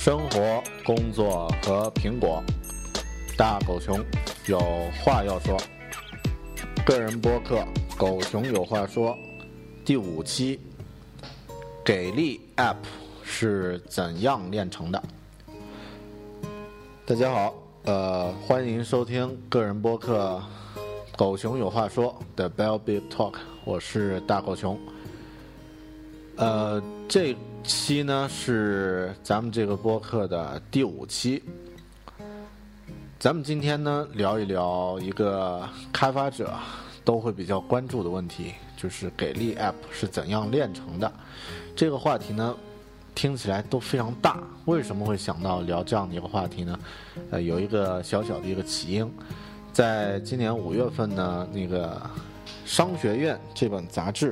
生活、工作和苹果，大狗熊有话要说。个人播客《狗熊有话说》第5期，给力 App 是怎样炼成的？大家好，欢迎收听个人播客《狗熊有话说》的 Bell Big Talk， 我是大狗熊。这期呢是咱们这个播客的第5期。咱们今天呢聊一聊一个开发者都会比较关注的问题，就是给力 App 是怎样炼成的。这个话题呢听起来都非常大，为什么会想到聊这样的一个话题呢？有一个小小的一个起因，在今年5月份呢，那个商学院这本杂志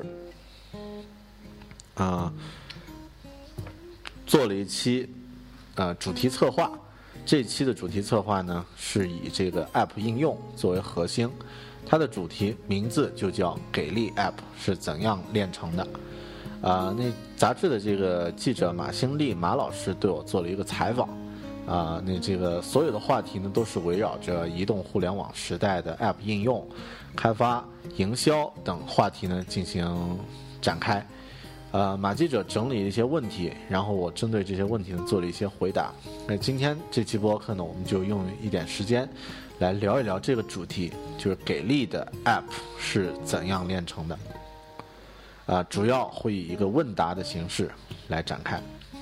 做了一期主题策划。这期的主题策划呢是以这个 App 应用作为核心，它的主题名字就叫给力 App 是怎样炼成的。那杂志的这个记者马兴利马老师对我做了一个采访，那这个所有的话题呢都是围绕着移动互联网时代的 App 应用、开发、营销等话题呢进行展开。马记者整理了一些问题，然后我针对这些问题呢做了一些回答。那今天这期播客呢，我们就用一点时间来聊一聊这个主题，就是给力的 App 是怎样炼成的。主要会以一个问答的形式来展开。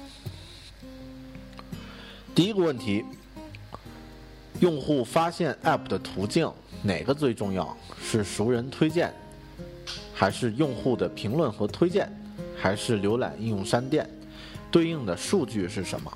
第一个问题，用户发现 App 的途径哪个最重要？是熟人推荐，还是用户的评论和推荐，还是浏览应用商店？对应的数据是什么？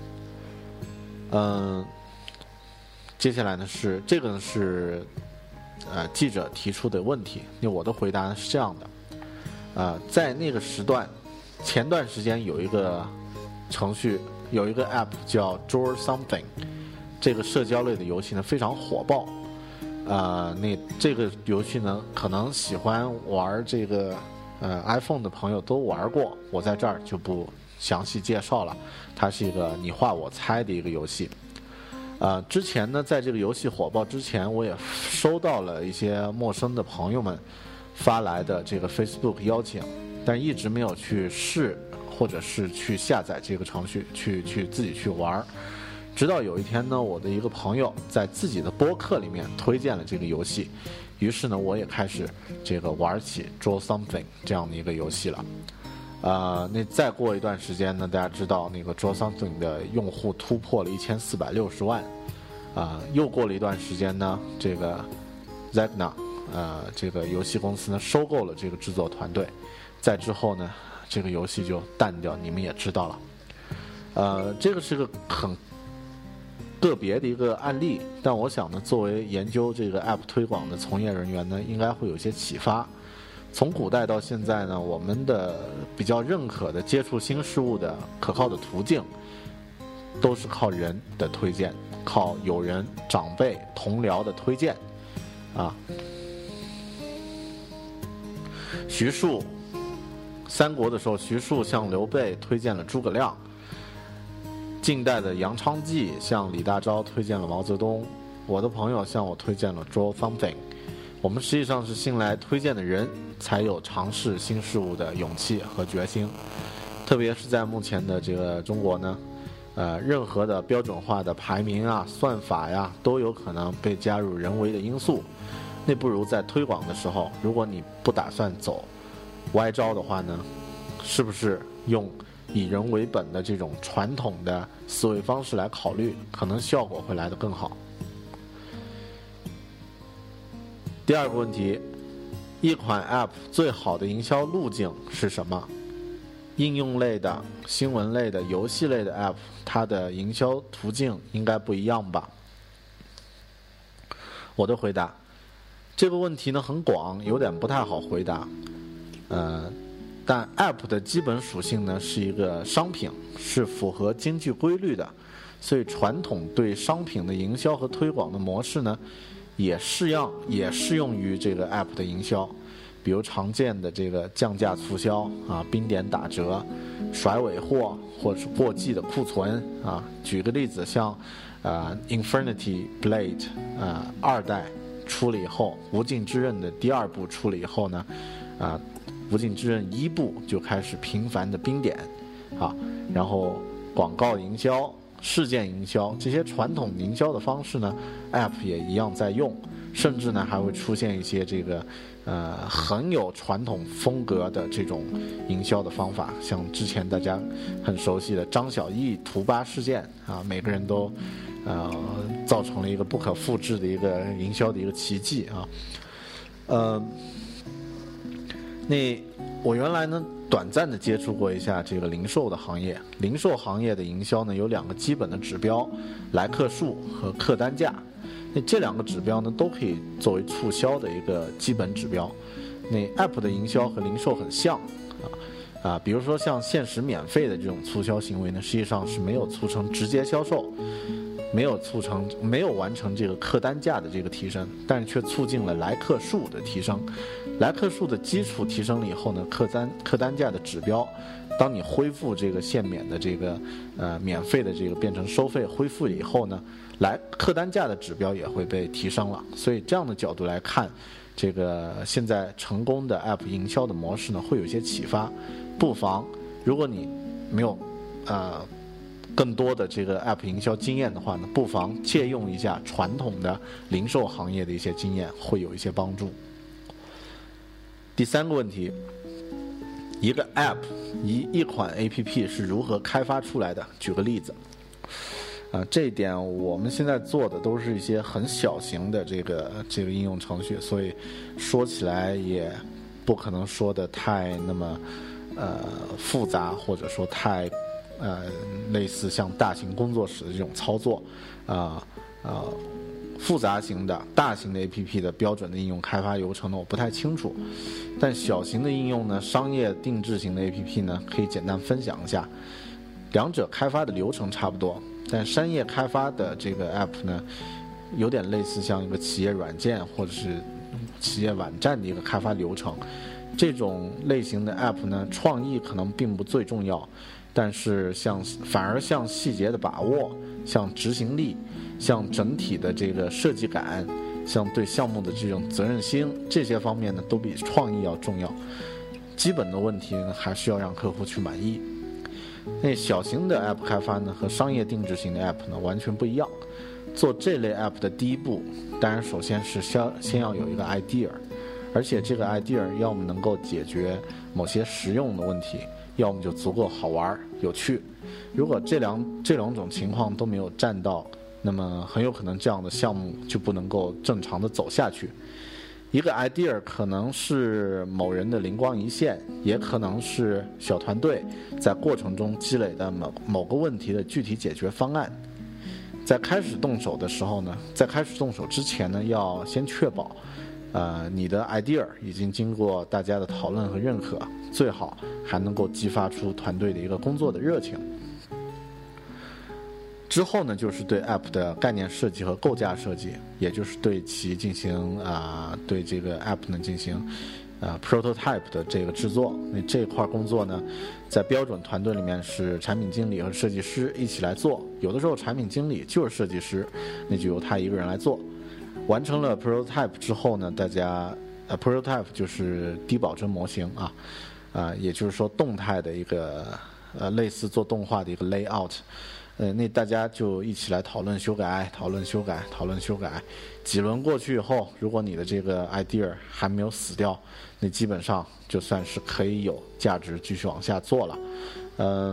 接下来呢是这个呢是记者提出的问题。那我的回答是这样的，在那个时段，前段时间有一个程序，有一个 App 叫 Draw Something， 这个社交类的游戏呢非常火爆。那这个游戏呢，可能喜欢玩这个iPhone 的朋友都玩过，我在这儿就不详细介绍了。它是一个你画我猜的一个游戏。之前呢，在这个游戏火爆之前，我也收到了一些陌生的朋友们发来的这个 Facebook 邀请，但一直没有去试，或者是去下载这个程序，去自己去玩。直到有一天呢，我的一个朋友在自己的播客里面推荐了这个游戏，于是呢，我也开始这个玩起 Draw Something 这样的一个游戏了。那再过一段时间呢，大家知道那个 Draw Something 的用户突破了1460万。又过了一段时间呢，这个 Zynga 这个游戏公司呢收购了这个制作团队。再之后呢，这个游戏就淡掉，你们也知道了。这个是个很个别的一个案例，但我想呢，作为研究这个 App 推广的从业人员呢，应该会有一些启发。从古代到现在呢，我们的比较认可的接触新事物的可靠的途径，都是靠人的推荐，靠友人、长辈、同僚的推荐。徐庶，三国的时候，徐庶向刘备推荐了诸葛亮。近代的杨昌济向李大钊推荐了毛泽东，我的朋友向我推荐了 Draw Something。 我们实际上是信赖推荐的人，才有尝试新事物的勇气和决心。特别是在目前的这个中国呢，任何的标准化的排名算法都有可能被加入人为的因素。那不如在推广的时候，如果你不打算走歪招的话呢，是不是用以人为本的这种传统的思维方式来考虑，可能效果会来得更好。第二个问题，一款 App 最好的营销路径是什么？应用类的、新闻类的、游戏类的 App， 它的营销途径应该不一样吧？我的回答，这个问题呢很广，有点不太好回答。但 App 的基本属性呢是一个商品，是符合经济规律的，所以传统对商品的营销和推广的模式呢，也适用于这个 App 的营销。 比如常见的这个降价促销啊、冰点打折、甩尾货或者是过季的库存啊。举个例子，像Infinity Blade 2代出了以后，无尽之刃的第2部出了以后呢，无尽之刃1部就开始频繁的冰点啊，然后广告营销、事件营销这些传统营销的方式呢 ，App 也一样在用，甚至呢还会出现一些这个很有传统风格的这种营销的方法，像之前大家很熟悉的张小艺图吧事件啊，每个人都造成了一个不可复制的一个营销的一个奇迹啊。那我原来呢短暂的接触过一下这个零售的行业，零售行业的营销呢有2个基本的指标，来客数和客单价。那这2个指标呢都可以作为促销的一个基本指标。那 App 的营销和零售很像比如说像限时免费的这种促销行为呢，实际上是没有促成直接销售，没有完成这个客单价的这个提升，但是却促进了来客数的提升。来客数的基础提升了以后呢，客单价的指标，当你恢复这个限免的这个免费的这个变成收费恢复以后呢，客单价的指标也会被提升了。所以这样的角度来看，这个现在成功的 App 营销的模式呢，会有一些启发。不妨如果你没有更多的这个 App 营销经验的话呢，不妨借用一下传统的零售行业的一些经验，会有一些帮助。第3个问题，一个 App 一款 APP 是如何开发出来的？举个例子这一点我们现在做的都是一些很小型的这个应用程序，所以说起来也不可能说的太那么复杂，或者说太类似像大型工作室的这种操作复杂型的大型的 APP 的标准的应用开发流程呢，我不太清楚。但小型的应用呢，商业定制型的 APP 呢，可以简单分享一下。2者开发的流程差不多，但商业开发的这个 App 呢，有点类似像一个企业软件或者是企业网站的一个开发流程。这种类型的 App 呢，创意可能并不最重要，但是反而像细节的把握、像执行力、像整体的这个设计感、像对项目的这种责任心，这些方面呢都比创意要重要。基本的问题呢还是要让客户去满意。那小型的 App 开发呢和商业定制型的 App 呢完全不一样。做这类 App 的第一步，当然首先是先要有一个 idea， 而且这个 idea 要么能够解决某些实用的问题，要么就足够好玩有趣。如果这两种情况都没有占到，那么很有可能这样的项目就不能够正常的走下去。一个 idea 可能是某人的灵光一现，也可能是小团队在过程中积累的某个问题的具体解决方案。在开始动手之前呢，要先确保你的 idea 已经经过大家的讨论和认可，最好还能够激发出团队的一个工作的热情。之后呢，就是对 App 的概念设计和构架设计，也就是对其进行对这个 App 呢进行prototype 的这个制作。那这块工作呢，在标准团队里面是产品经理和设计师一起来做，有的时候产品经理就是设计师，那就由他一个人来做。完成了 prototype 之后呢，大家prototype 就是低保真模型也就是说动态的一个类似做动画的一个 layout。那大家就一起来讨论修改，几轮过去以后，如果你的这个 idea 还没有死掉，那基本上就算是可以有价值继续往下做了。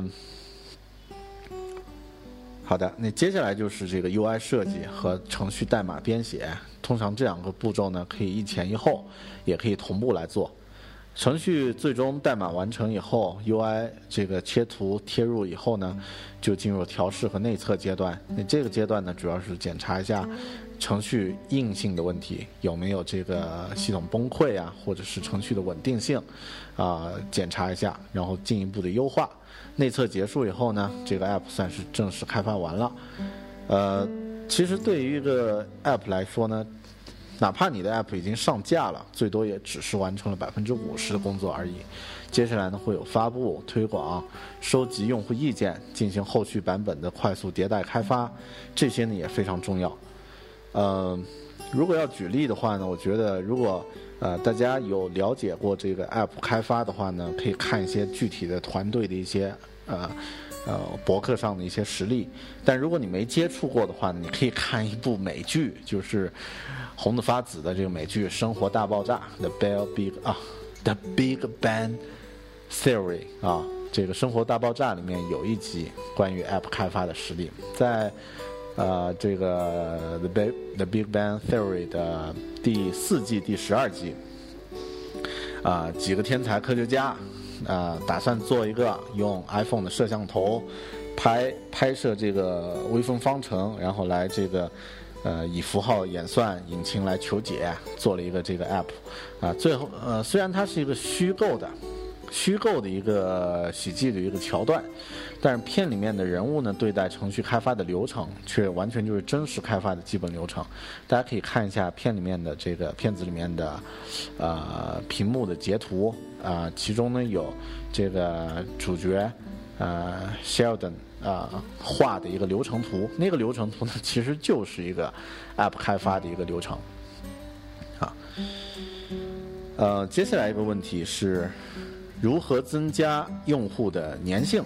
好的，那接下来就是这个 UI 设计和程序代码编写。通常这2个步骤呢，可以一前一后，也可以同步来做。程序最终代码完成以后 ，UI 这个切图贴入以后呢，就进入调试和内测阶段。那这个阶段呢，主要是检查一下程序硬性的问题，有没有这个系统崩溃或者是程序的稳定性检查一下，然后进一步的优化。内测结束以后呢，这个 App 算是正式开发完了。其实对于一个 App 来说呢， 哪怕你的 App 已经上架了，最多也只是完成了50%的工作而已。接下来呢，会有发布、推广、收集用户意见，进行后续版本的快速迭代开发，这些呢也非常重要。如果要举例的话呢，我觉得如果大家有了解过这个 App 开发的话呢，可以看一些具体的团队的一些博客上的一些实例。但如果你没接触过的话呢，你可以看一部美剧，就是红得发紫的这个美剧《生活大爆炸》The Big Bang Theory 啊，这个《生活大爆炸》里面有一集关于 App 开发的实例，在这个 The Big Bang Theory 的第4季第12集，几个天才科学家打算做一个用 iPhone 的摄像头拍摄这个微分方程，然后来这个以符号演算引擎来求解，做了一个这个 App 最后虽然它是一个虚构的一个喜剧的一个桥段，但是片里面的人物呢，对待程序开发的流程却完全就是真实开发的基本流程。大家可以看一下片子里面的屏幕的截图其中呢有这个主角Sheldon画的一个流程图，那个流程图呢其实就是一个 App 开发的一个流程接下来一个问题是如何增加用户的粘性，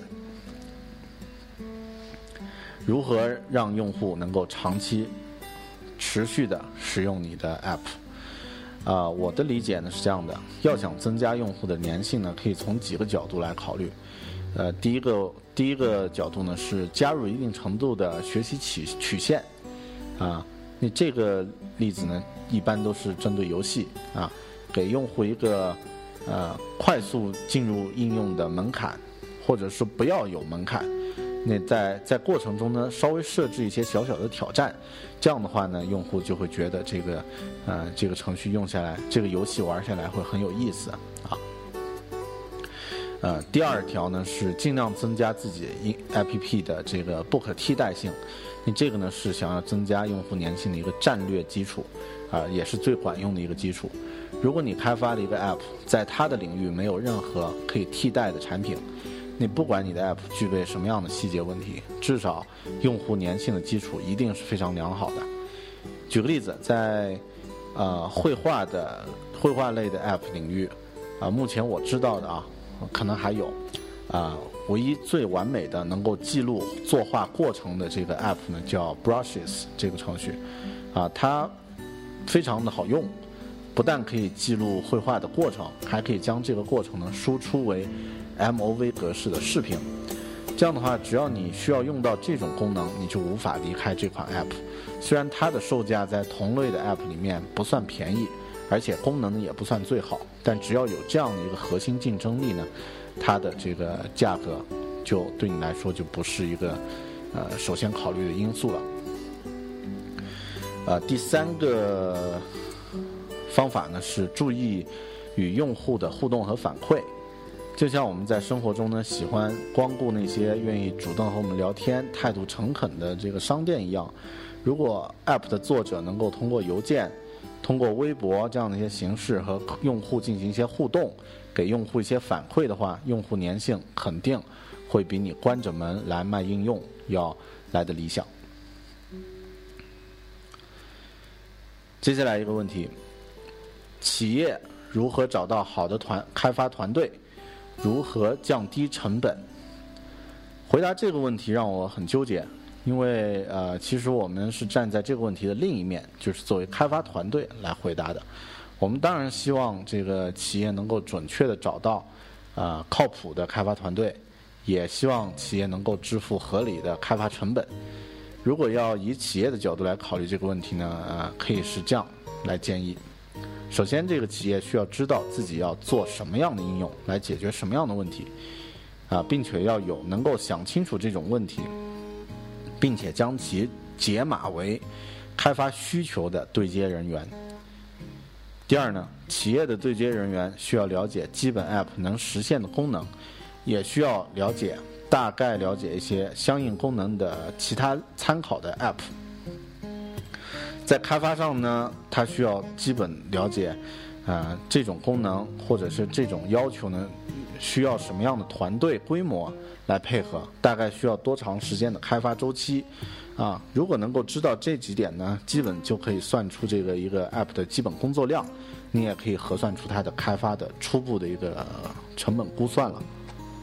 如何让用户能够长期持续的使用你的 App。我的理解呢是这样的，要想增加用户的粘性呢，可以从几个角度来考虑。第一个角度呢是加入一定程度的学习曲线那这个例子呢一般都是针对游戏给用户一个快速进入应用的门槛，或者是不要有门槛。那在过程中呢，稍微设置一些小小的挑战，这样的话呢，用户就会觉得这个程序用下来，这个游戏玩下来会很有意思第二条呢是尽量增加自己 APP 的这个不可替代性。你这个呢是想要增加用户粘性的一个战略基础也是最管用的一个基础。如果你开发了一个 App， 在它的领域没有任何可以替代的产品，你不管你的 App 具备什么样的细节问题，至少用户粘性的基础一定是非常良好的。举个例子，在绘画类的 App 领域目前我知道的可能还有唯一最完美的能够记录作画过程的这个 App 呢叫 Brushes 这个程序它非常的好用，不但可以记录绘画的过程，还可以将这个过程呢输出为 MOV 格式的视频。这样的话，只要你需要用到这种功能，你就无法离开这款 App。虽然它的售价在同类的 App 里面不算便宜，而且功能呢也不算最好，但只要有这样的一个核心竞争力呢，它的这个价格就对你来说就不是一个首先考虑的因素了。第三个方法呢是注意与用户的互动和反馈。就像我们在生活中呢喜欢光顾那些愿意主动和我们聊天、态度诚恳的这个商店一样，如果 App 的作者能够通过邮件、通过微博这样的一些形式和用户进行一些互动，给用户一些反馈的话，用户粘性肯定会比你关着门来卖应用要来的理想。接下来一个问题，企业如何找到好的开发团队，如何降低成本？回答这个问题让我很纠结，因为其实我们是站在这个问题的另一面，就是作为开发团队来回答的。我们当然希望这个企业能够准确的找到靠谱的开发团队，也希望企业能够支付合理的开发成本。如果要以企业的角度来考虑这个问题呢，可以是这样来建议。首先，这个企业需要知道自己要做什么样的应用，来解决什么样的问题并且要有能够想清楚这种问题，并且将其解码为开发需求的对接人员。第二呢，企业的对接人员需要了解基本 App 能实现的功能，也需要大概了解一些相应功能的其他参考的 App。 在开发上呢，它需要基本了解，这种功能或者是这种要求呢，需要什么样的团队规模来配合，大概需要多长时间的开发周期，如果能够知道这几点呢，基本就可以算出这个一个 App 的基本工作量，你也可以核算出它的开发的初步的一个成本估算了。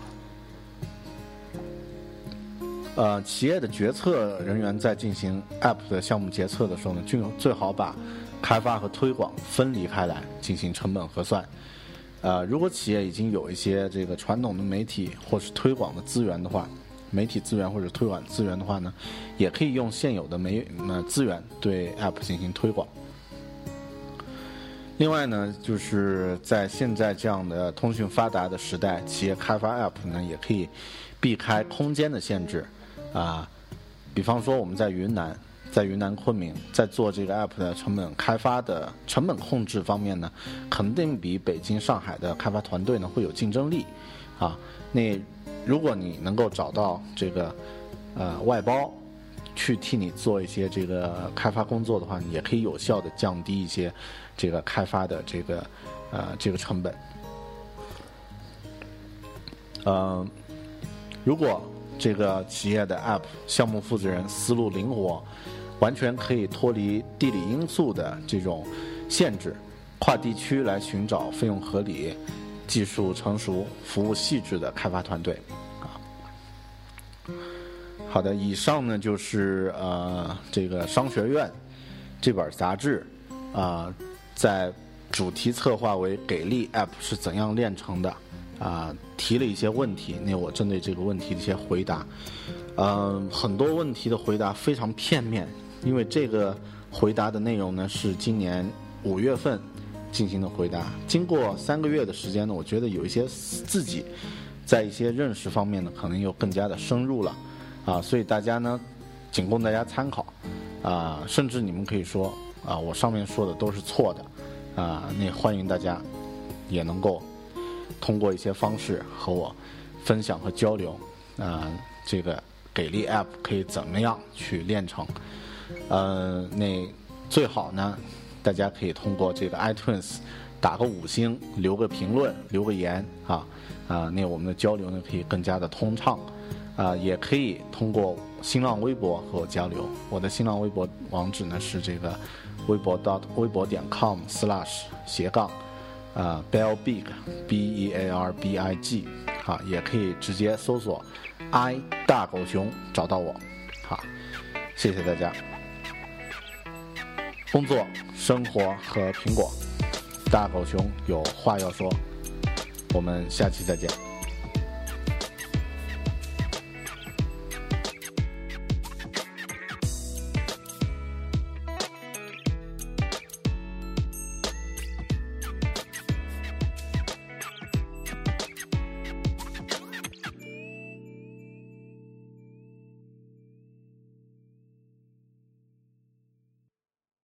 企业的决策人员在进行 App 的项目决策的时候呢，最好把开发和推广分离开来进行成本核算。如果企业已经有一些这个传统的媒体或是推广的资源的话，媒体资源或者推广资源的话呢，也可以用现有的资源对 App 进行推广。另外呢，就是在现在这样的通讯发达的时代，企业开发 App 呢，也可以避开空间的限制。比方说我们在云南昆明在做这个 App 的开发的成本控制方面呢，肯定比北京上海的开发团队呢会有竞争力。那如果你能够找到这个外包去替你做一些这个开发工作的话，你也可以有效的降低一些这个开发的这个成本。如果这个企业的 App 项目负责人思路灵活，完全可以脱离地理因素的这种限制，跨地区来寻找费用合理、技术成熟、服务细致的开发团队。好的，以上呢就是这个商学院这本杂志在主题策划为给力 App 是怎样炼成的提了一些问题，那我针对这个问题的一些回答，很多问题的回答非常片面，因为这个回答的内容呢是今年5月份进行的回答，经过3个月的时间呢，我觉得有一些自己在一些认识方面呢，可能又更加的深入了所以大家呢仅供大家参考甚至你们可以说我上面说的都是错的那欢迎大家也能够通过一些方式和我分享和交流这个给力 App 可以怎么样去练成那最好呢大家可以通过这个 iTunes 打个5星，留个评论，留个言那我们的交流呢可以更加的通畅也可以通过新浪微博和我交流，我的新浪微博网址呢是这个微博.com/bearbig BEARBIG 也可以直接搜索 I 大狗熊找到我谢谢大家。工作、生活和苹果，大狗熊有话要说，我们下期再见。